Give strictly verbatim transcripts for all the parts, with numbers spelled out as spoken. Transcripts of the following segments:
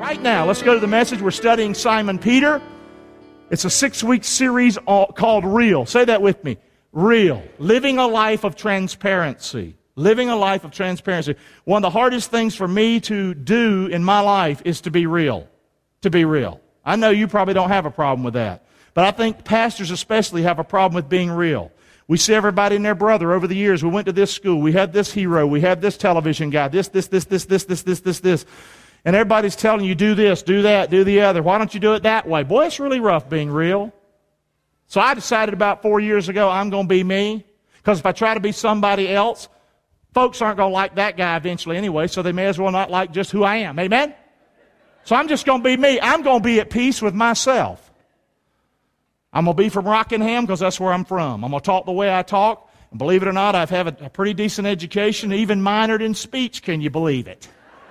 Right now, let's go to the message. We're studying Simon Peter. It's a six-week series called Real. Say that with me. Real. Living a life of transparency. Living a life of transparency. One of the hardest things for me to do in my life is to be real. To be real. I know you probably don't have a problem with that. But I think pastors especially have a problem with being real. We see everybody and their brother over the years. We went to this school. We had this hero. We had this television guy. This, this, this, this, this, this, this, this, this. And everybody's telling you, do this, do that, do the other. Why don't you do it that way? Boy, it's really rough being real. So I decided about four years ago, I'm going to be me. Because if I try to be somebody else, folks aren't going to like that guy eventually anyway, so they may as well not like just who I am. Amen? So I'm just going to be me. I'm going to be at peace with myself. I'm going to be from Rockingham because that's where I'm from. I'm going to talk the way I talk. And believe it or not, I've had a, a pretty decent education, even minored in speech. Can you believe it?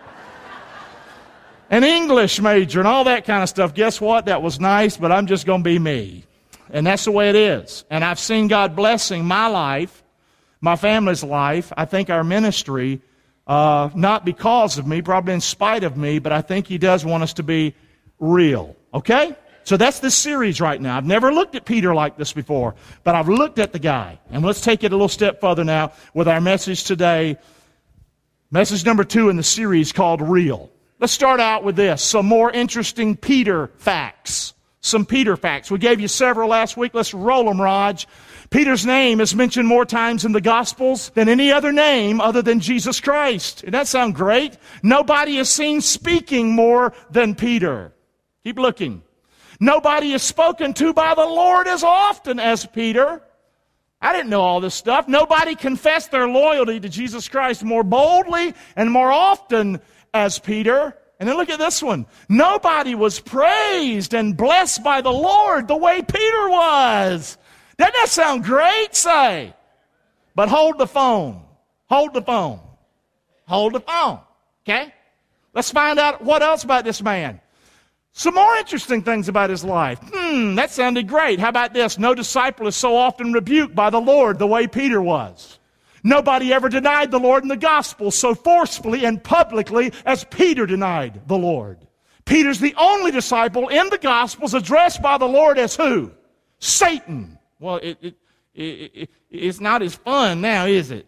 An English major and all that kind of stuff. Guess what? That was nice, but I'm just going to be me. And that's the way it is. And I've seen God blessing my life, my family's life, I think our ministry, uh, not because of me, probably in spite of me, but I think He does want us to be real. Okay? So that's this series right now. I've never looked at Peter like this before, but I've looked at the guy. And let's take it a little step further now with our message today. Message number two in the series called Real. Let's start out with this, some more interesting Peter facts. Some Peter facts. We gave you several last week. Let's roll them, Raj. Peter's name is mentioned more times in the Gospels than any other name other than Jesus Christ. Doesn't that sound great? Nobody is seen speaking more than Peter. Keep looking. Nobody is spoken to by the Lord as often as Peter. I didn't know all this stuff. Nobody confessed their loyalty to Jesus Christ more boldly and more often as Peter. And then look at this one. Nobody was praised and blessed by the Lord the way Peter was. Doesn't that sound great? Say. But hold the phone. Hold the phone. Hold the phone. Okay? Let's find out what else about this man. Some more interesting things about his life. Hmm, that sounded great. How about this? No disciple is so often rebuked by the Lord the way Peter was. Nobody ever denied the Lord in the gospel so forcefully and publicly as Peter denied the Lord. Peter's the only disciple in the Gospels addressed by the Lord as who? Satan. Well, it, it, it, it, it's not as fun now, is it?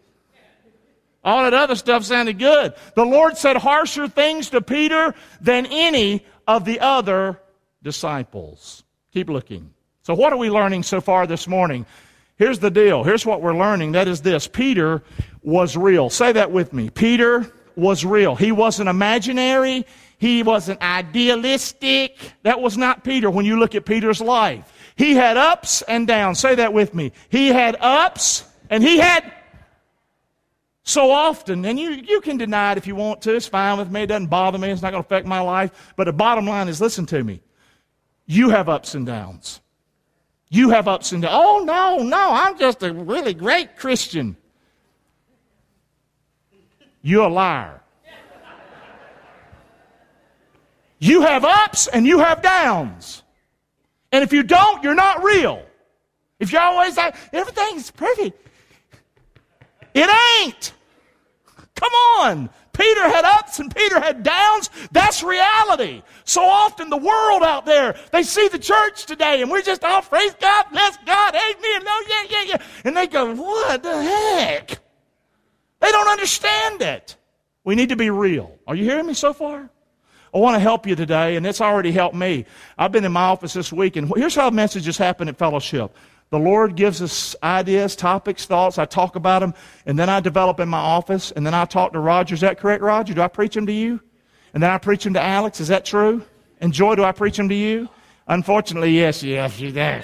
All that other stuff sounded good. The Lord said harsher things to Peter than any of the other disciples. Keep looking. So what are we learning so far this morning? Here's the deal. Here's what we're learning. That is this. Peter was real. Say that with me. Peter was real. He wasn't imaginary. He wasn't idealistic. That was not Peter when you look at Peter's life. He had ups and downs. Say that with me. He had ups and he had so often, and you, you can deny it if you want to. It's fine with me. It doesn't bother me. It's not going to affect my life. But the bottom line is, listen to me. You have ups and downs. You have ups and downs. Oh, no, no, I'm just a really great Christian. You're a liar. You have ups and you have downs. And if you don't, you're not real. If you're always like, everything's perfect. It ain't. Come on. Peter had ups and Peter had downs. That's reality. So often the world out there, they see the church today and we're just all praise God, bless God, amen, no, yeah, yeah, yeah. And they go, what the heck? They don't understand it. We need to be real. Are you hearing me so far? I want to help you today, and it's already helped me. I've been in my office this week, and here's how messages happen at Fellowship. The Lord gives us ideas, topics, thoughts. I talk about them, and then I develop in my office, and then I talk to Roger. Is that correct, Roger? Do I preach them to you? And then I preach them to Alex. Is that true? And Joy, do I preach them to you? Unfortunately, yes, yes, you do.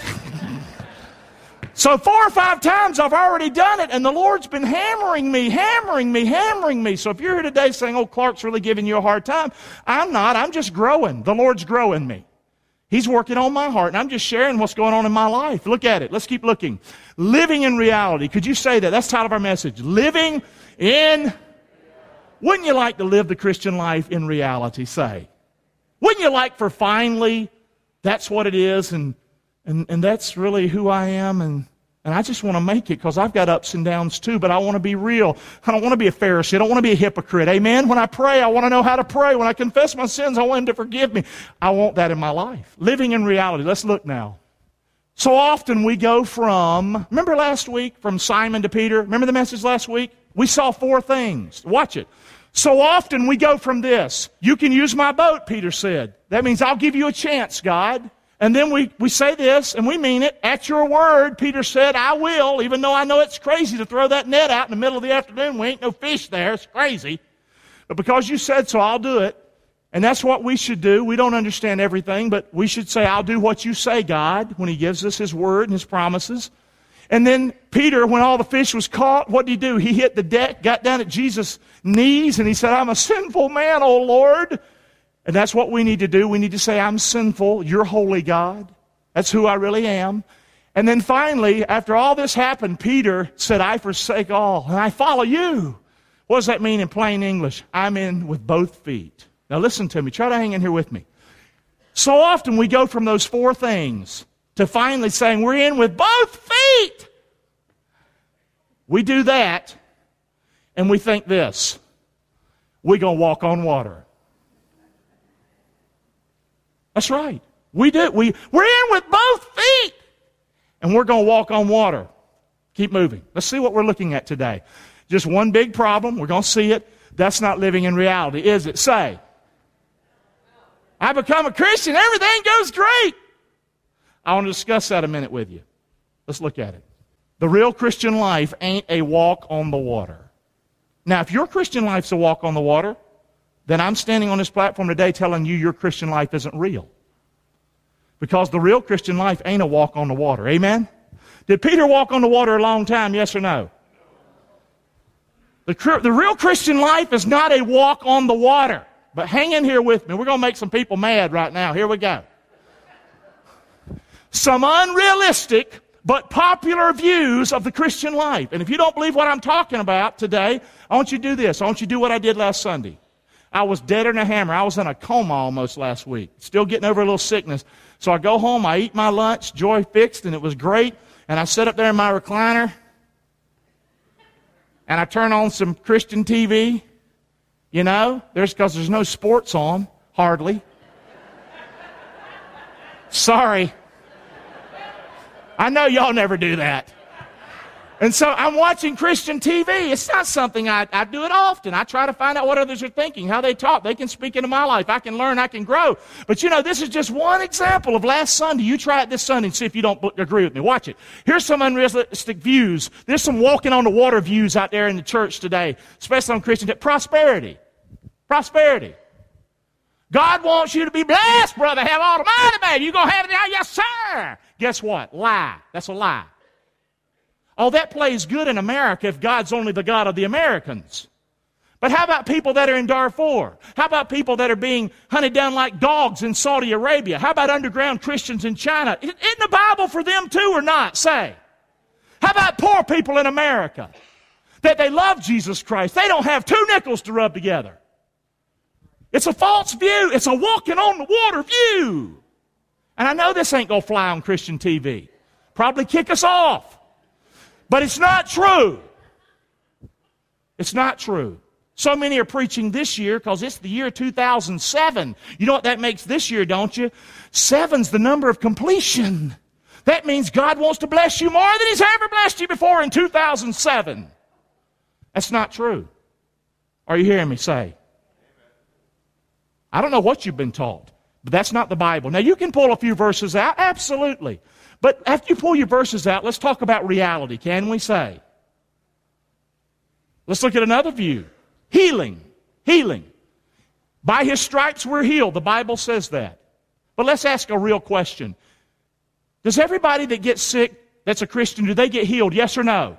So four or five times I've already done it, and the Lord's been hammering me, hammering me, hammering me. So if you're here today saying, oh, Clark's really giving you a hard time, I'm not. I'm just growing. The Lord's growing me. He's working on my heart, and I'm just sharing what's going on in my life. Look at it. Let's keep looking. Living in reality. Could you say that? That's the title of our message. Living in... Wouldn't you like to live the Christian life in reality, say? Wouldn't you like for finally, that's what it is, and and, and that's really who I am, and And I just want to make it because I've got ups and downs too, but I want to be real. I don't want to be a Pharisee. I don't want to be a hypocrite. Amen? When I pray, I want to know how to pray. When I confess my sins, I want Him to forgive me. I want that in my life. Living in reality. Let's look now. So often we go from, remember last week, from Simon to Peter? Remember the message last week? We saw four things. Watch it. So often we go from this. You can use my boat, Peter said. That means I'll give you a chance, God. And then we, we say this, and we mean it. At your word, Peter said, I will, even though I know it's crazy to throw that net out in the middle of the afternoon. We ain't no fish there. It's crazy. But because you said so, I'll do it. And that's what we should do. We don't understand everything, but we should say, I'll do what you say, God, when He gives us His word and His promises. And then Peter, when all the fish was caught, what did he do? He hit the deck, got down at Jesus' knees, and he said, I'm a sinful man, O Lord. And that's what we need to do. We need to say, I'm sinful. You're holy, God. That's who I really am. And then finally, after all this happened, Peter said, I forsake all, and I follow you. What does that mean in plain English? I'm in with both feet. Now listen to me. Try to hang in here with me. So often we go from those four things to finally saying we're in with both feet. We do that, and we think this. We're going to walk on water. That's right. We do. We, we're in with both feet, and we're going to walk on water. Keep moving. Let's see what we're looking at today. Just one big problem. We're going to see it. That's not living in reality, is it? Say, I become a Christian. Everything goes great. I want to discuss that a minute with you. Let's look at it. The real Christian life ain't a walk on the water. Now, if your Christian life's a walk on the water, then I'm standing on this platform today telling you your Christian life isn't real. Because the real Christian life ain't a walk on the water. Amen? Did Peter walk on the water a long time, yes or no? The, the real Christian life is not a walk on the water. But hang in here with me. We're going to make some people mad right now. Here we go. Some unrealistic but popular views of the Christian life. And if you don't believe what I'm talking about today, I want you to do this. I want you to do what I did last Sunday. I was deader than a hammer. I was in a coma almost last week. Still getting over a little sickness. So I go home, I eat my lunch, Joy fixed, and it was great. And I sit up there in my recliner, and I turn on some Christian T V. You know, there's because there's no sports on, hardly. Sorry. I know y'all never do that. And so I'm watching Christian T V. It's not something I, I do it often. I try to find out what others are thinking, how they talk. They can speak into my life. I can learn. I can grow. But you know, this is just one example of last Sunday. You try it this Sunday and see if you don't agree with me. Watch it. Here's some unrealistic views. There's some walking on the water views out there in the church today, especially on Christian t- prosperity. Prosperity. God wants you to be blessed, brother. Have all the money, baby. You're going to have it now? Yes, sir. Guess what? Lie. That's a lie. Oh, that plays good in America if God's only the God of the Americans. But how about people that are in Darfur? How about people that are being hunted down like dogs in Saudi Arabia? How about underground Christians in China? Isn't the Bible for them too or not? Say. How about poor people in America? That they love Jesus Christ. They don't have two nickels to rub together. It's a false view. It's a walking on the water view. And I know this ain't going to fly on Christian T V. Probably kick us off. But it's not true. It's not true. So many are preaching this year because it's the year two thousand seven. You know what that makes this year, don't you? Seven's the number of completion. That means God wants to bless you more than He's ever blessed you before in two thousand seven. That's not true. Are you hearing me say? I don't know what you've been taught, but that's not the Bible. Now, you can pull a few verses out, absolutely. But after you pull your verses out, let's talk about reality, can we say? Let's look at another view. Healing. Healing. By His stripes we're healed. The Bible says that. But let's ask a real question. Does everybody that gets sick that's a Christian, do they get healed, yes or no?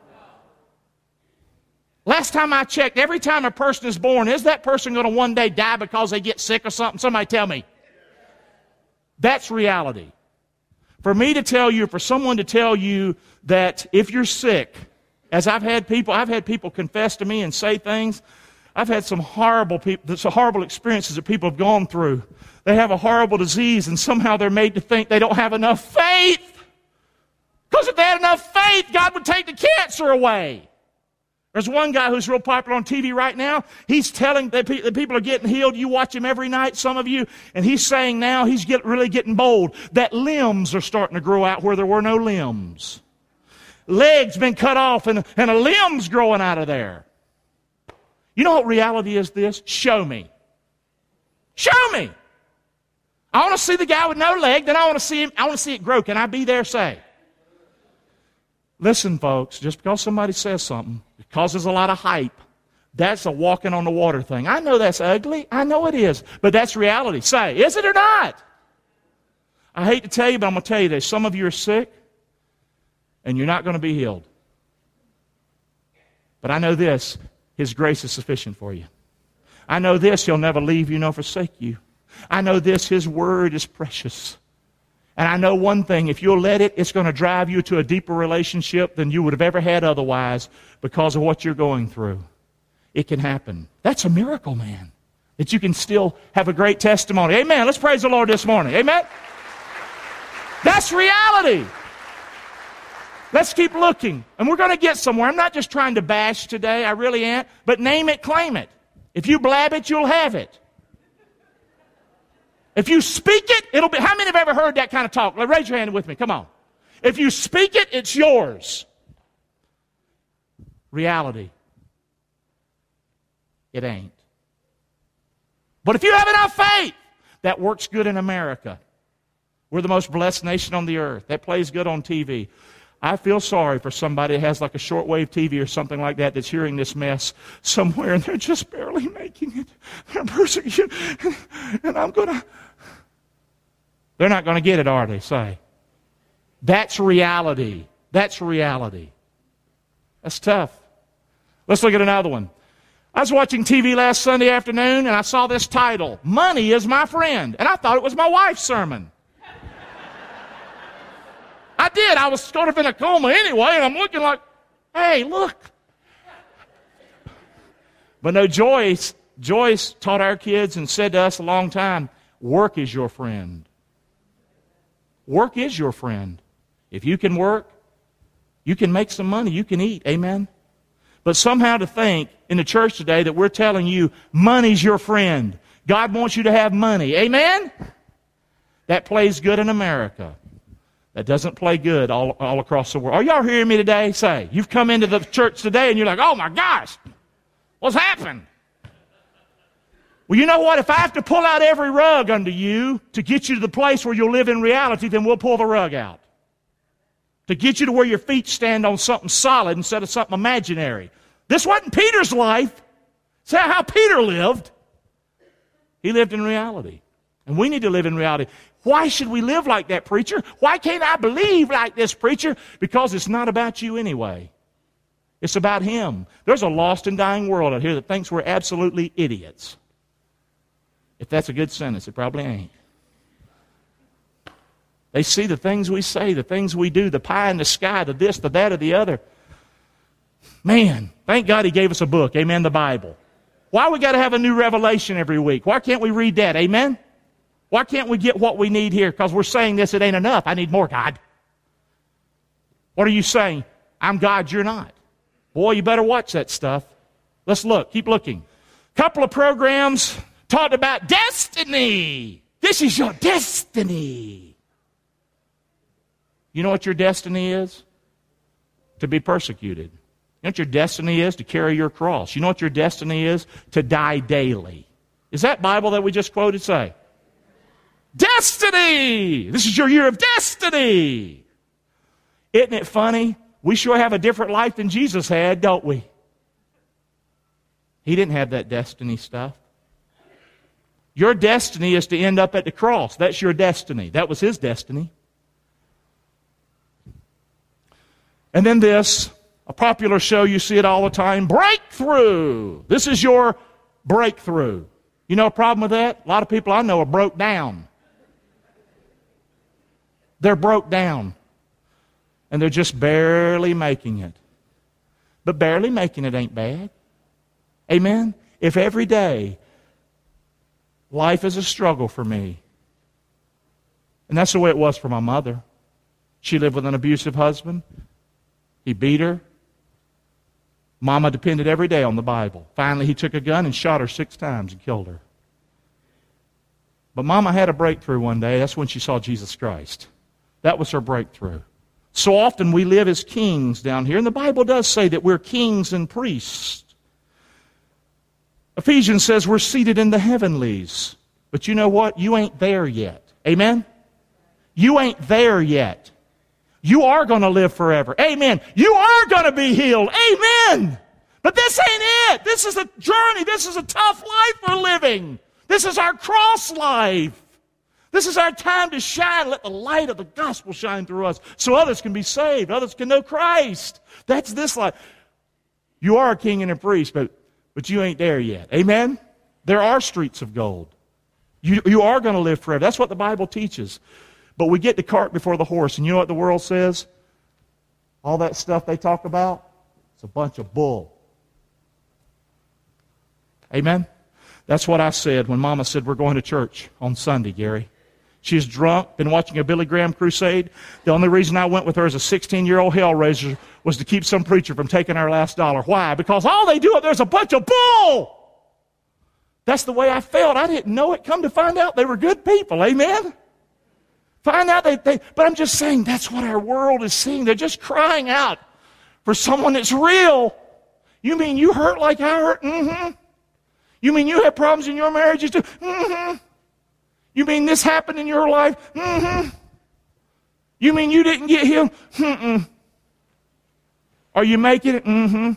Last time I checked, every time a person is born, is that person going to one day die because they get sick or something? Somebody tell me. That's reality. For me to tell you, for someone to tell you that if you're sick, as I've had people, I've had people confess to me and say things. I've had some horrible people, some horrible experiences that people have gone through. They have a horrible disease and somehow they're made to think they don't have enough faith. Because if they had enough faith, God would take the cancer away. There's one guy who's real popular on T V right now. He's telling that people are getting healed. You watch him every night, some of you, and he's saying now, he's get, really getting bold, that limbs are starting to grow out where there were no limbs. Legs been cut off and, and a limb's growing out of there. You know what reality is this? Show me. Show me. I want to see the guy with no leg, then I want to see him, I want to see it grow. Can I be there, say? Listen, folks, just because somebody says something, it causes a lot of hype. That's a walking on the water thing. I know that's ugly. I know it is. But that's reality. Say, is it or not? I hate to tell you, but I'm going to tell you this. Some of you are sick, and you're not going to be healed. But I know this. His grace is sufficient for you. I know this. He'll never leave you nor forsake you. I know this. His word is precious. And I know one thing, if you'll let it, it's going to drive you to a deeper relationship than you would have ever had otherwise because of what you're going through. It can happen. That's a miracle, man, that you can still have a great testimony. Amen. Let's praise the Lord this morning. Amen. That's reality. Let's keep looking. And we're going to get somewhere. I'm not just trying to bash today. I really ain't. But name it, claim it. If you blab it, you'll have it. If you speak it, it'll be... How many have ever heard that kind of talk? Raise your hand with me. Come on. If you speak it, it's yours. Reality. It ain't. But if you have enough faith, that works good in America. We're the most blessed nation on the earth. That plays good on T V. I feel sorry for somebody that has like a shortwave T V or something like that that's hearing this mess somewhere and they're just barely making it. They're persecuted. And I'm going to... They're not going to get it, are they? Say. That's reality. That's reality. That's tough. Let's look at another one. I was watching T V last Sunday afternoon and I saw this title, Money is My Friend. And I thought it was my wife's sermon. I did. I was sort of in a coma anyway, and I'm looking like, hey, look. But no, Joyce, Joyce taught our kids and said to us a long time, work is your friend. Work is your friend. If you can work, you can make some money. You can eat. Amen? But somehow to think in the church today that we're telling you money's your friend. God wants you to have money. Amen? That plays good in America. That doesn't play good all, all across the world. Are y'all hearing me today? Say, you've come into the church today and you're like, oh my gosh, what's happened? Well, you know what? If I have to pull out every rug under you to get you to the place where you'll live in reality, then we'll pull the rug out. To get you to where your feet stand on something solid instead of something imaginary. This wasn't Peter's life. It's how Peter lived. He lived in reality. And we need to live in reality. Why should we live like that, preacher? Why can't I believe like this, preacher? Because it's not about you anyway. It's about Him. There's a lost and dying world out here that thinks we're absolutely idiots. If that's a good sentence, it probably ain't. They see the things we say, the things we do, the pie in the sky, the this, the that, or the other. Man, thank God He gave us a book, amen, the Bible. Why we got to have a new revelation every week? Why can't we read that, amen? Why can't we get what we need here? Because we're saying this, it ain't enough. I need more, God. What are you saying? I'm God, you're not. Boy, you better watch that stuff. Let's look. Keep looking. Couple of programs talked about destiny. This is your destiny. You know what your destiny is? To be persecuted. You know what your destiny is? To carry your cross. You know what your destiny is? To die daily. Is that Bible that we just quoted say? Destiny! This is your year of destiny! Isn't it funny? We sure have a different life than Jesus had, don't we? He didn't have that destiny stuff. Your destiny is to end up at the cross. That's your destiny. That was His destiny. And then this, a popular show, you see it all the time, Breakthrough. This is your breakthrough. You know a problem with that? A lot of people I know are broke down. They're broke down. And they're just barely making it. But barely making it ain't bad. Amen? If every day life is a struggle for me, and that's the way it was for my mother. She lived with an abusive husband. He beat her. Mama depended every day on the Bible. Finally, he took a gun and shot her six times and killed her. But Mama had a breakthrough one day. That's when she saw Jesus Christ. That was her breakthrough. So often we live as kings down here, and the Bible does say that we're kings and priests. Ephesians says we're seated in the heavenlies. But you know what? You ain't there yet. Amen? You ain't there yet. You are going to live forever. Amen. You are going to be healed. Amen. But this ain't it. This is a journey. This is a tough life we're living. This is our cross life. This is our time to shine. Let the light of the gospel shine through us so others can be saved. Others can know Christ. That's this life. You are a king and a priest, but, but you ain't there yet. Amen? There are streets of gold. You, you are going to live forever. That's what the Bible teaches. But we get the cart before the horse, and you know what the world says? All that stuff they talk about, it's a bunch of bull. Amen? That's what I said when Mama said we're going to church on Sunday, Gary. She's drunk, been watching a Billy Graham crusade. The only reason I went with her as a sixteen-year-old hellraiser was to keep some preacher from taking our last dollar. Why? Because all they do up there is a bunch of bull. That's the way I felt. I didn't know it. Come to find out they were good people. Amen? Find out they, they, but I'm just saying that's what our world is seeing. They're just crying out for someone that's real. You mean you hurt like I hurt? Mm-hmm. You mean you have problems in your marriages too? Mm-hmm. You mean this happened in your life? Mm-hmm. You mean you didn't get healed? Mm-mm. Are you making it? Mm-hmm.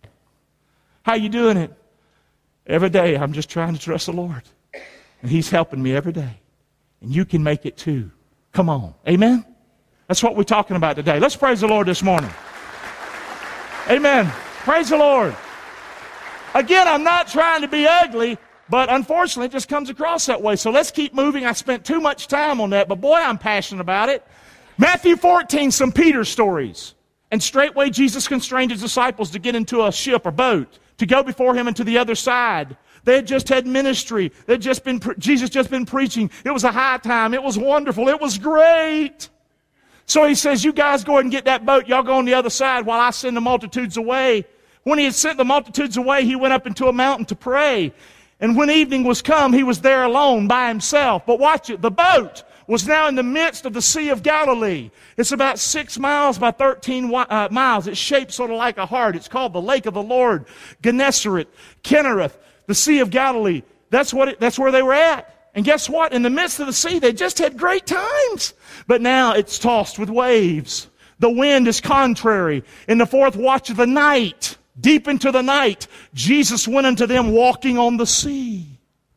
How you doing it? Every day I'm just trying to trust the Lord. And He's helping me every day. And you can make it too. Come on. Amen? That's what we're talking about today. Let's praise the Lord this morning. Amen. Praise the Lord. Again, I'm not trying to be ugly, but unfortunately it just comes across that way. So let's keep moving. I spent too much time on that, but boy, I'm passionate about it. Matthew fourteen, some Peter stories. And straightway Jesus constrained His disciples to get into a ship or boat, to go before Him into the other side. They had just had ministry. They'd just been, Jesus just been preaching. It was a high time. It was wonderful. It was great. So He says, you guys go ahead and get that boat. Y'all go on the other side while I send the multitudes away. When He had sent the multitudes away, He went up into a mountain to pray. And when evening was come, He was there alone by Himself. But watch it. The boat was now in the midst of the Sea of Galilee. It's about six miles by thirteen uh, miles. It's shaped sort of like a heart. It's called the Lake of the Lord, Gennesaret, Kinnereth, the Sea of Galilee. That's what. It, that's where they were at. And guess what? In the midst of the sea, they just had great times. But now it's tossed with waves. The wind is contrary. In the fourth watch of the night, deep into the night, Jesus went unto them walking on the sea.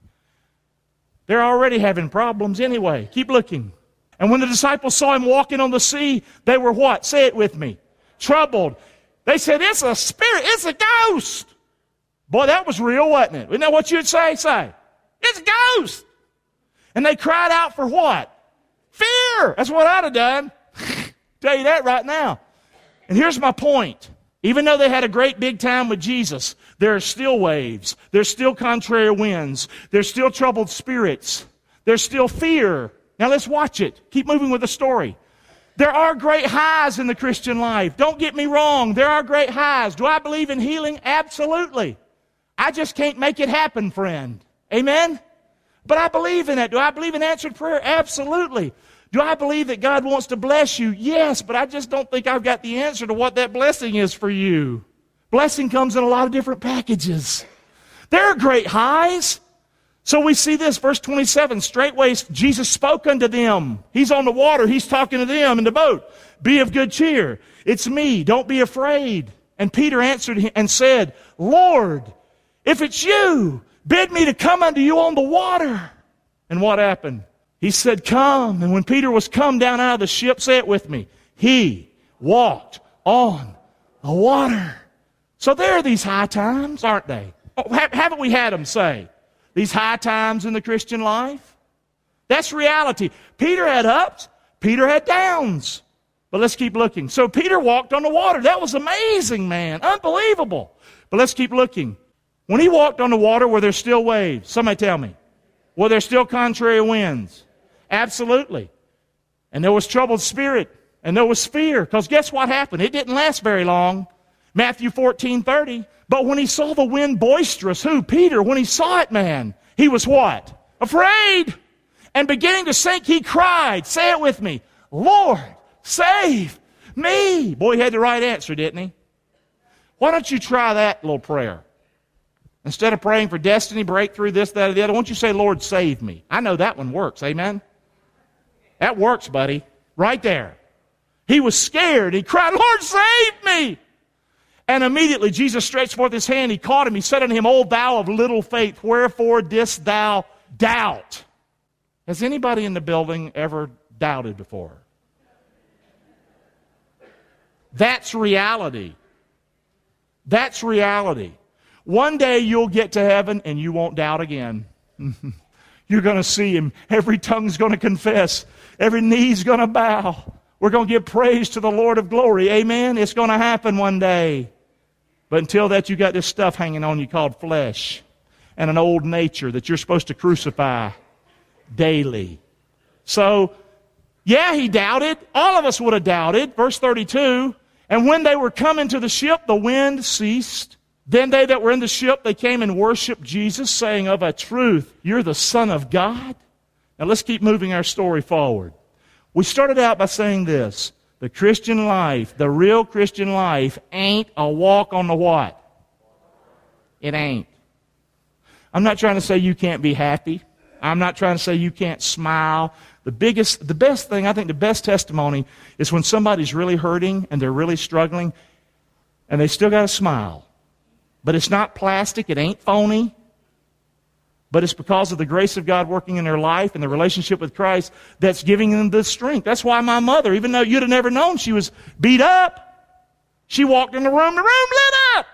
They're already having problems anyway. Keep looking. And when the disciples saw Him walking on the sea, they were what? Say it with me. Troubled. They said, it's a spirit. It's a ghost. Boy, that was real, wasn't it? Isn't that what you'd say? Say, it's a ghost. And they cried out for what? Fear. That's what I'd have done. Tell you that right now. And here's my point. Even though they had a great big time with Jesus, there are still waves. There's still contrary winds. There's still troubled spirits. There's still fear. Now let's watch it. Keep moving with the story. There are great highs in the Christian life. Don't get me wrong. There are great highs. Do I believe in healing? Absolutely. I just can't make it happen, friend. Amen? But I believe in it. Do I believe in answered prayer? Absolutely. Do I believe that God wants to bless you? Yes, but I just don't think I've got the answer to what that blessing is for you. Blessing comes in a lot of different packages. There are great highs. So we see this, verse twenty-seven, straightway Jesus spoke unto them. He's on the water. He's talking to them in the boat. Be of good cheer. It's me. Don't be afraid. And Peter answered him and said, Lord, if it's you, bid me to come unto you on the water. And what happened? He said, come. And when Peter was come down out of the ship, say it with me, he walked on the water. So there are these high times, aren't they? Oh, haven't we had them say? These high times in the Christian life? That's reality. Peter had ups, Peter had downs. But let's keep looking. So Peter walked on the water. That was amazing, man. Unbelievable. But let's keep looking. When he walked on the water, were there still waves? Somebody tell me. Were there still contrary winds? Absolutely. And there was troubled spirit. And there was fear, because guess what happened? It didn't last very long. Matthew fourteen thirty. But when he saw the wind boisterous, who? Peter. When he saw it, man, he was what? Afraid. And beginning to sink, he cried. Say it with me. Lord, save me. Boy, he had the right answer, didn't he? Why don't you try that little prayer? Instead of praying for destiny, breakthrough, this, that, or the other, why don't you say, Lord, save me? I know that one works. Amen? That works, buddy. Right there. He was scared. He cried, Lord, save me. And immediately Jesus stretched forth his hand. He caught him. He said unto him, O thou of little faith, wherefore didst thou doubt? Has anybody in the building ever doubted before? That's reality. That's reality. One day you'll get to heaven and you won't doubt again. You're going to see him. Every tongue's going to confess. Every knee's going to bow. We're going to give praise to the Lord of glory. Amen? It's going to happen one day. But until that, you got this stuff hanging on you called flesh and an old nature that you're supposed to crucify daily. So, yeah, he doubted. All of us would have doubted. Verse thirty-two, and when they were coming to the ship, the wind ceased. Then they that were in the ship, they came and worshiped Jesus, saying, of a truth, you're the Son of God. Now let's keep moving our story forward. We started out by saying this. The Christian life, the real Christian life, ain't a walk on the what? It ain't. I'm not trying to say you can't be happy. I'm not trying to say you can't smile. The biggest, the best thing, I think the best testimony is when somebody's really hurting and they're really struggling and they still got a smile. But it's not plastic, it ain't phony. But it's because of the grace of God working in their life and the relationship with Christ that's giving them the strength. That's why my mother, even though you'd have never known she was beat up, she walked in the room, the room lit up.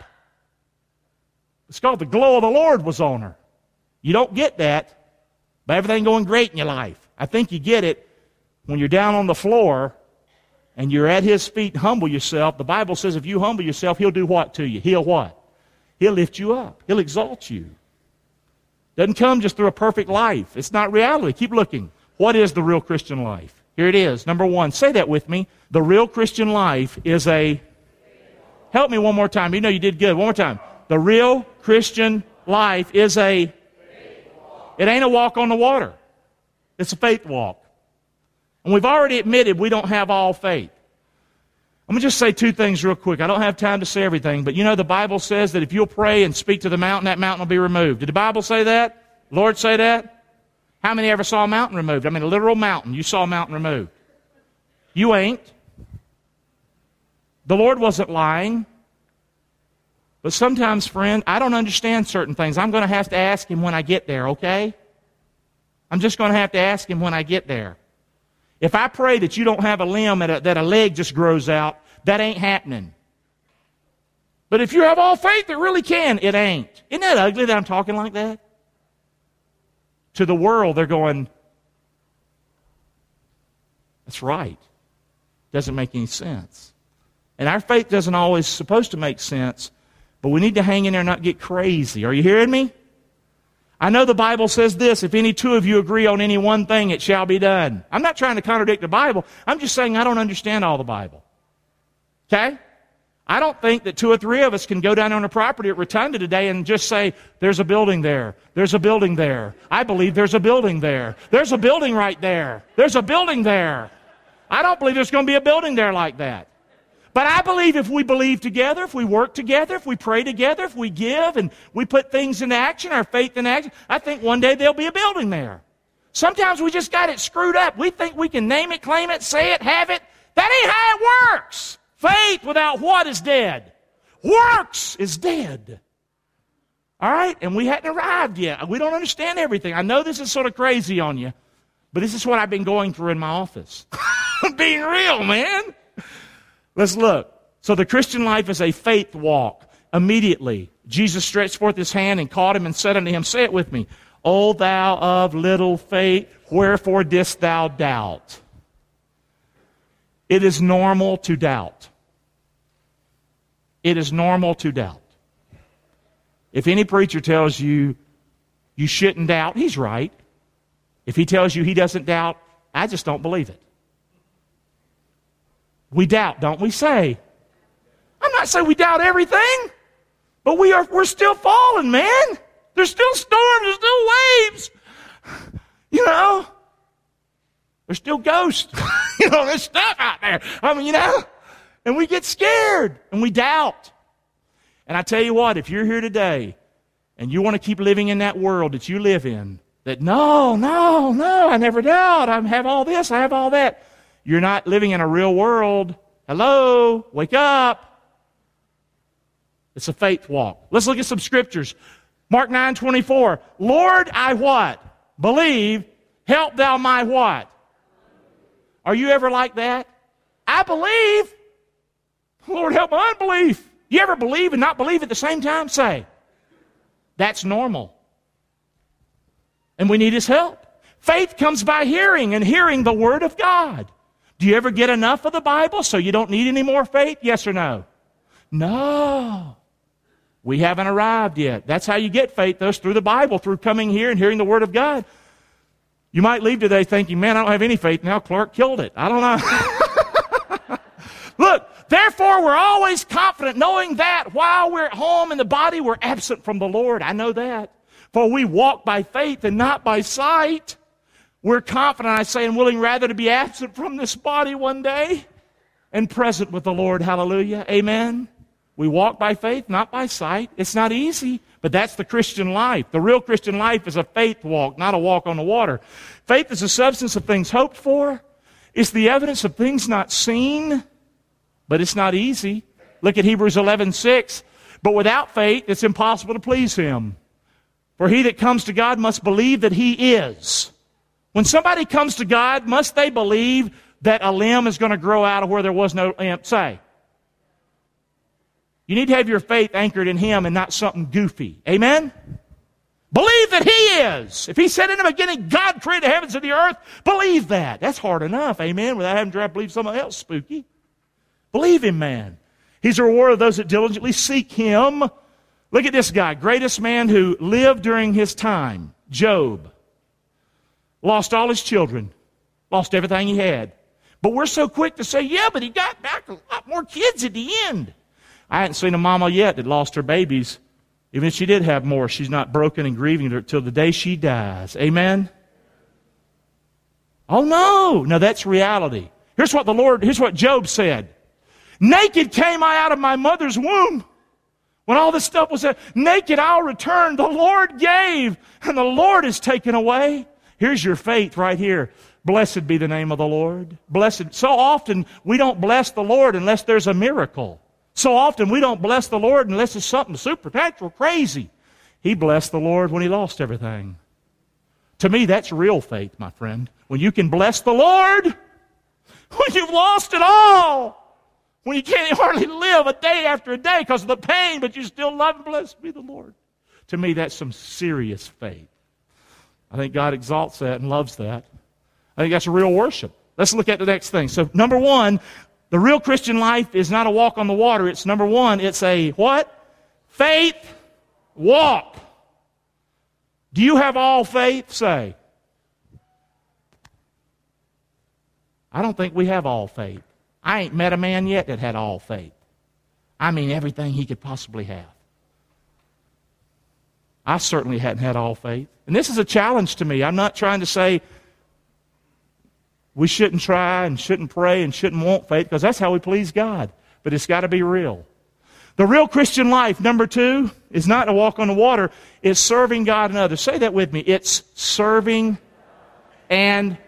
It's called the glow of the Lord was on her. You don't get that by everything going great in your life. I think you get it when you're down on the floor and you're at His feet and humble yourself. The Bible says if you humble yourself, He'll do what to you? He'll what? He'll lift you up. He'll exalt you. Doesn't come just through a perfect life. It's not reality. Keep looking. What is the real Christian life? Here it is. Number one. Say that with me. The real Christian life is a... Help me one more time. You know you did good. One more time. The real Christian life is a... It ain't a walk on the water. It's a faith walk. And we've already admitted we don't have all faith. I'm going to just say two things real quick. I don't have time to say everything, but you know the Bible says that if you'll pray and speak to the mountain, that mountain will be removed. Did the Bible say that? Lord say that? How many ever saw a mountain removed? I mean a literal mountain. You saw a mountain removed. You ain't. The Lord wasn't lying. But sometimes, friend, I don't understand certain things. I'm going to have to ask Him when I get there, okay? I'm just going to have to ask Him when I get there. If I pray that you don't have a limb, and a, that a leg just grows out, that ain't happening. But if you have all faith, it really can. It ain't. Isn't that ugly that I'm talking like that? To the world, they're going, that's right. Doesn't make any sense. And our faith doesn't always supposed to make sense, but we need to hang in there and not get crazy. Are you hearing me? I know the Bible says this, if any two of you agree on any one thing, it shall be done. I'm not trying to contradict the Bible. I'm just saying I don't understand all the Bible. Okay? I don't think that two or three of us can go down on a property at Rotunda today and just say, there's a building there. There's a building there. I believe there's a building there. There's a building right there. There's a building there. I don't believe there's going to be a building there like that. But I believe if we believe together, if we work together, if we pray together, if we give and we put things into action, our faith in action, I think one day there'll be a building there. Sometimes we just got it screwed up. We think we can name it, claim it, say it, have it. That ain't how it works. Faith without what is dead? Works is dead. All right? And we hadn't arrived yet. We don't understand everything. I know this is sort of crazy on you, but this is what I've been going through in my office. I'm being real, man. Let's look. So the Christian life is a faith walk. Immediately, Jesus stretched forth His hand and caught him and said unto him, say it with me, O thou of little faith, wherefore didst thou doubt? It is normal to doubt. It is normal to doubt. If any preacher tells you you shouldn't doubt, he's right. If he tells you he doesn't doubt, I just don't believe it. We doubt, don't we say? I'm not saying we doubt everything, but we are, we're still falling, man. There's still storms, there's still waves. You know, there's still ghosts. You know, there's stuff out there. I mean, you know, and we get scared and we doubt. And I tell you what, if you're here today and you want to keep living in that world that you live in, that no, no, no, I never doubt, I have all this, I have all that. You're not living in a real world. Hello, wake up. It's a faith walk. Let's look at some scriptures. Mark nine twenty-four. Lord, I what? Believe. Help thou my what? Are you ever like that? I believe. Lord, help my unbelief. You ever believe and not believe at the same time? Say. That's normal. And we need His help. Faith comes by hearing, and hearing the Word of God. Do you ever get enough of the Bible so you don't need any more faith? Yes or no? No. We haven't arrived yet. That's how you get faith, though, through the Bible, through coming here and hearing the Word of God. You might leave today thinking, man, I don't have any faith now. Clark killed it. I don't know. Look, therefore we're always confident, knowing that while we're at home in the body, we're absent from the Lord. I know that. For we walk by faith and not by sight. We're confident, I say, and willing rather to be absent from this body one day and present with the Lord. Hallelujah. Amen. We walk by faith, not by sight. It's not easy, but that's the Christian life. The real Christian life is a faith walk, not a walk on the water. Faith is the substance of things hoped for. It's the evidence of things not seen, but it's not easy. Look at Hebrews eleven six. But without faith, it's impossible to please Him. For he that comes to God must believe that He is. When somebody comes to God, must they believe that a limb is going to grow out of where there was no limb? Say. You need to have your faith anchored in Him and not something goofy. Amen? Believe that He is. If He said in the beginning, God created the heavens and the earth, believe that. That's hard enough, amen, without having to try to believe something else spooky. Believe Him, man. He's a rewarder of those that diligently seek Him. Look at this guy, greatest man who lived during his time, Job. Lost all his children. Lost everything he had. But we're so quick to say, yeah, but he got back a lot more kids at the end. I hadn't seen a mama yet that lost her babies. Even if she did have more, she's not broken and grieving until the day she dies. Amen? Oh, no. No, that's reality. Here's what the Lord, here's what Job said. Naked came I out of my mother's womb. When all this stuff was said, naked I'll return. The Lord gave, and the Lord is taken away. Here's your faith right here. Blessed be the name of the Lord. Blessed. So often we don't bless the Lord unless there's a miracle. So often we don't bless the Lord unless it's something supernatural, crazy. He blessed the Lord when he lost everything. To me, that's real faith, my friend. When you can bless the Lord when you've lost it all. When you can't hardly live a day after a day because of the pain, but you still love and blessed be the Lord. To me, that's some serious faith. I think God exalts that and loves that. I think that's a real worship. Let's look at the next thing. So, number one, the real Christian life is not a walk on the water. It's, number one, it's a what? Faith walk. Do you have all faith? Say. I don't think we have all faith. I ain't met a man yet that had all faith. I mean everything he could possibly have. I certainly hadn't had all faith. And this is a challenge to me. I'm not trying to say we shouldn't try and shouldn't pray and shouldn't want faith because that's how we please God. But it's got to be real. The real Christian life, number two, is not a walk on the water. It's serving God and others. Say that with me. It's serving and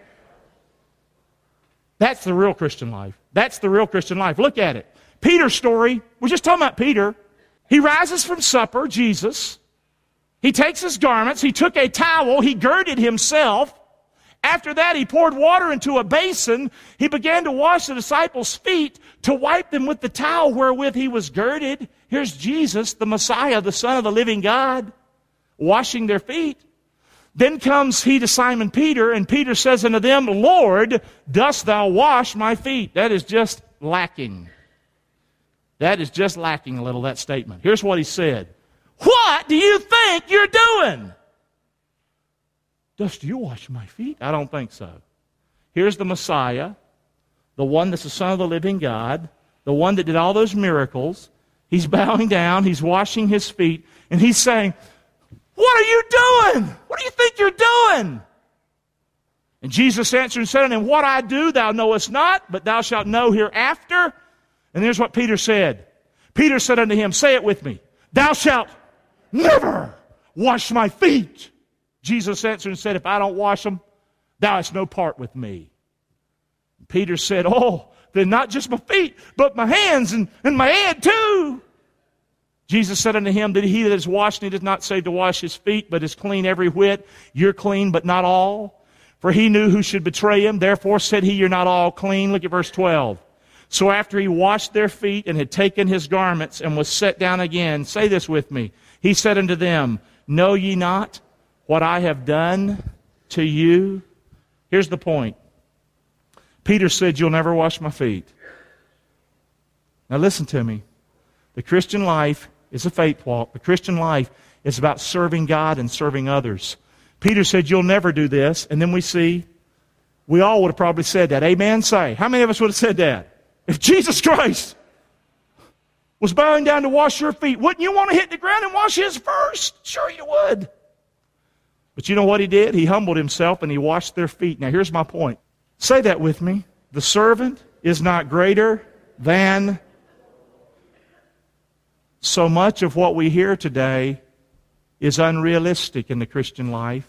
that's the real Christian life. That's the real Christian life. Look at it. Peter's story. We're just talking about Peter. He rises from supper, Jesus. He takes his garments. He took a towel. He girded himself. After that, he poured water into a basin. He began to wash the disciples' feet to wipe them with the towel wherewith he was girded. Here's Jesus, the Messiah, the Son of the living God, washing their feet. Then comes he to Simon Peter, and Peter says unto them, Lord, dost thou wash my feet? That is just lacking. That is just lacking a little, that statement. Here's what he said. What do you think you're doing? Dost you wash my feet? I don't think so. Here's the Messiah, the one that's the Son of the living God, the one that did all those miracles. He's bowing down, he's washing his feet, and he's saying, what are you doing? What do you think you're doing? And Jesus answered and said unto him, what I do thou knowest not, but thou shalt know hereafter. And here's what Peter said. Peter said unto him, say it with me, thou shalt never wash my feet. Jesus answered and said, if I don't wash them, thou hast no part with me. Peter said, oh, then not just my feet, but my hands and, and my head too. Jesus said unto him, that he that is washed needeth not save to wash his feet, but is clean every whit. You're clean, but not all. For he knew who should betray him. Therefore said he, you're not all clean. Look at verse twelve. So after he washed their feet and had taken his garments and was set down again, say this with me. He said unto them, know ye not what I have done to you? Here's the point. Peter said, you'll never wash my feet. Now listen to me. The Christian life is a faith walk. The Christian life is about serving God and serving others. Peter said, you'll never do this. And then we see, we all would have probably said that. Amen? Say. How many of us would have said that? If Jesus Christ was bowing down to wash your feet, wouldn't you want to hit the ground and wash his first? Sure you would. But you know what he did? He humbled himself and he washed their feet. Now here's my point. Say that with me. The servant is not greater than. So much of what we hear today is unrealistic in the Christian life.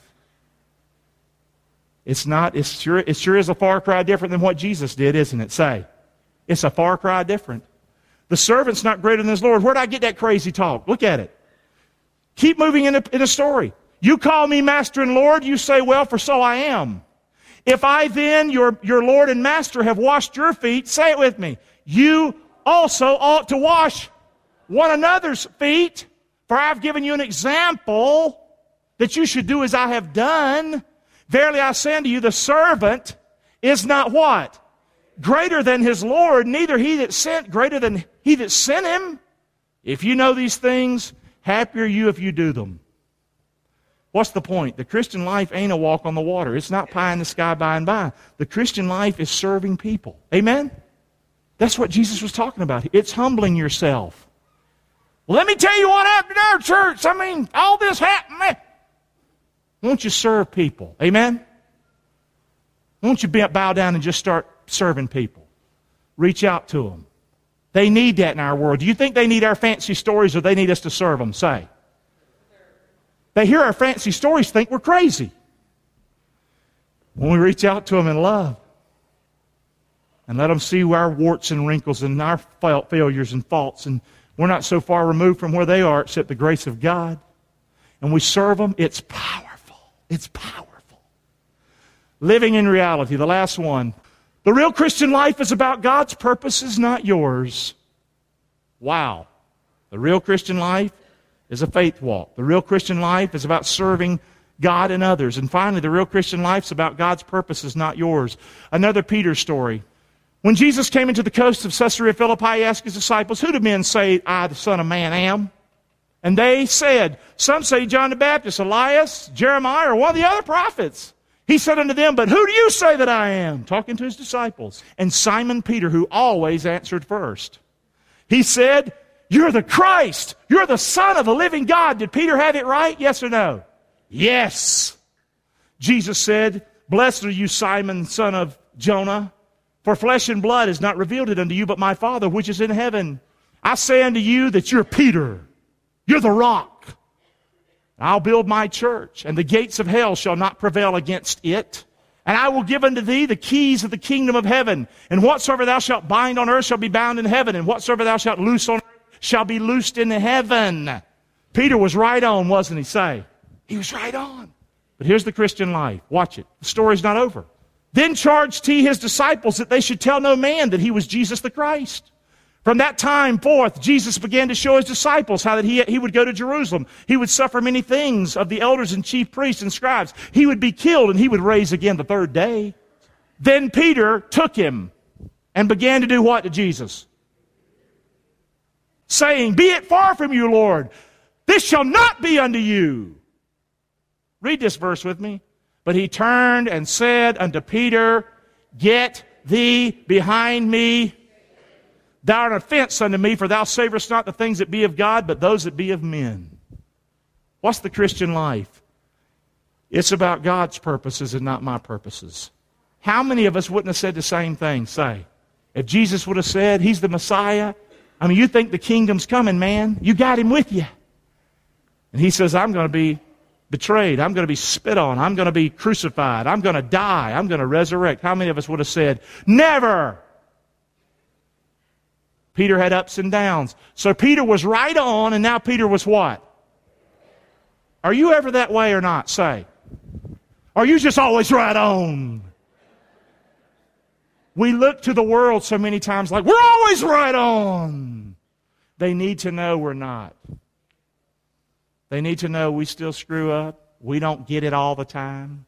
It's not, it's sure, it sure is a far cry different than what Jesus did, isn't it? Say. It's a far cry different. The servant's not greater than his Lord. Where'd I get that crazy talk? Look at it. Keep moving in the, in the story. You call me Master and Lord, you say, well, for so I am. If I then, your, your Lord and Master, have washed your feet, say it with me, you also ought to wash one another's feet, for I have given you an example that you should do as I have done. Verily I say unto you, the servant is not what? Greater than his Lord, neither he that sent greater than he that sent him. If you know these things, happy are you if you do them. What's the point? The Christian life ain't a walk on the water. It's not pie in the sky by and by. The Christian life is serving people. Amen? That's what Jesus was talking about. It's humbling yourself. Well, let me tell you what happened in our church. I mean, all this happened. Won't you serve people? Amen? Won't you bow down and just start serving people? Reach out to them. They need that in our world. Do you think they need our fancy stories or they need us to serve them? Say. They hear our fancy stories, think we're crazy. When we reach out to them in love and let them see our warts and wrinkles and our failures and faults, and we're not so far removed from where they are except the grace of God, and we serve them, it's powerful. It's powerful. Living in reality, the last one. The real Christian life is about God's purposes, not yours. Wow. The real Christian life is a faith walk. The real Christian life is about serving God and others. And finally, the real Christian life is about God's purposes, not yours. Another Peter story. When Jesus came into the coast of Caesarea Philippi, he asked his disciples, who do men say I, the Son of Man, am? And they said, some say John the Baptist, Elias, Jeremiah, or one of the other prophets. He said unto them, but who do you say that I am? Talking to his disciples. And Simon Peter, who always answered first, he said, you're the Christ. You're the Son of the living God. Did Peter have it right? Yes or no? Yes. Jesus said, blessed are you, Simon, son of Jonah, for flesh and blood has not revealed it unto you, but my Father which is in heaven. I say unto you that you're Peter. You're the rock. I'll build my church, and the gates of hell shall not prevail against it. And I will give unto thee the keys of the kingdom of heaven. And whatsoever thou shalt bind on earth shall be bound in heaven, and whatsoever thou shalt loose on earth shall be loosed in heaven. Peter was right on, wasn't he? Say. He was right on. But here's the Christian life. Watch it. The story's not over. Then charged he his disciples that they should tell no man that he was Jesus the Christ. From that time forth, Jesus began to show his disciples how that he, he would go to Jerusalem. He would suffer many things of the elders and chief priests and scribes. He would be killed and he would rise again the third day. Then Peter took him and began to do what to Jesus? Saying, be it far from you, Lord. This shall not be unto you. Read this verse with me. But he turned and said unto Peter, get thee behind me. Thou art an offense unto me, for thou savorest not the things that be of God, but those that be of men. What's the Christian life? It's about God's purposes and not my purposes. How many of us wouldn't have said the same thing? Say, if Jesus would have said, He's the Messiah, I mean, you think the kingdom's coming, man. You got Him with you. And He says, I'm going to be betrayed. I'm going to be spit on. I'm going to be crucified. I'm going to die. I'm going to resurrect. How many of us would have said, never? Peter had ups and downs. So Peter was right on, and now Peter was what? Are you ever that way or not? Say. Are you just always right on? We look to the world so many times like, we're always right on. They need to know we're not. They need to know we still screw up. We don't get it all the time.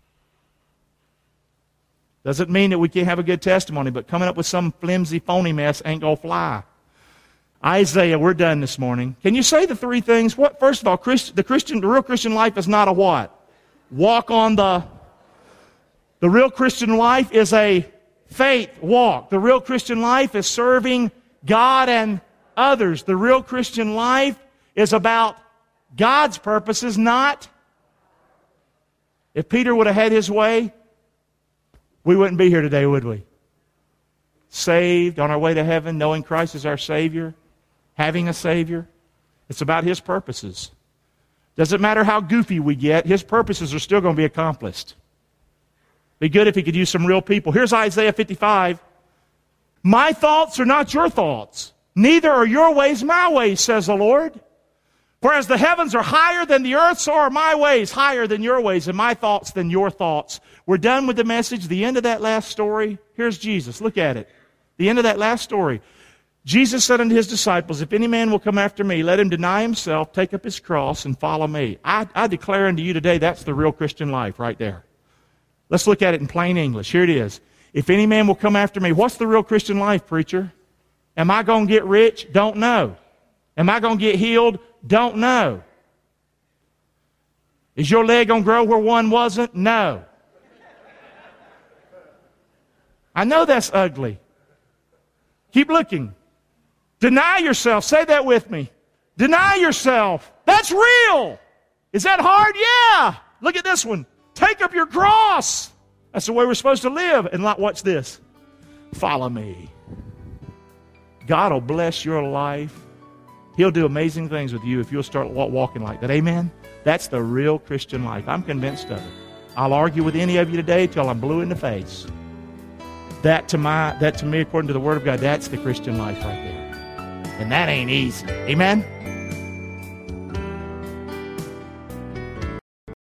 Doesn't mean that we can't have a good testimony, but coming up with some flimsy, phony mess ain't going to fly. Isaiah, we're done this morning. Can you say the three things? What? First of all, Christ, the Christian, the real Christian life is not a what? Walk on the... The real Christian life is a faith walk. The real Christian life is serving God and others. The real Christian life is about God's purposes, not... If Peter would have had his way, we wouldn't be here today, would we? Saved, on our way to heaven, knowing Christ is our Savior, having a Savior. It's about His purposes. Doesn't matter how goofy we get, His purposes are still going to be accomplished. Be good if He could use some real people. Here's Isaiah fifty-five. My thoughts are not your thoughts, neither are your ways my ways, says the Lord. For as the heavens are higher than the earth, so are my ways higher than your ways, and my thoughts than your thoughts. We're done with the message. The end of that last story, here's Jesus. Look at it. The end of that last story. Jesus said unto His disciples, if any man will come after me, let him deny himself, take up his cross, and follow me. I, I declare unto you today, that's the real Christian life right there. Let's look at it in plain English. Here it is. If any man will come after me, what's the real Christian life, preacher? Am I going to get rich? Don't know. Am I going to get healed? Don't know. Is your leg going to grow where one wasn't? No. I know that's ugly. Keep looking. Deny yourself. Say that with me. Deny yourself. That's real. Is that hard? Yeah. Look at this one. Take up your cross. That's the way we're supposed to live. And watch this. Follow me. God will bless your life. He'll do amazing things with you if you'll start walking like that. Amen? That's the real Christian life. I'm convinced of it. I'll argue with any of you today till I'm blue in the face. That to my, that to me, according to the Word of God, that's the Christian life right there. And that ain't easy. Amen?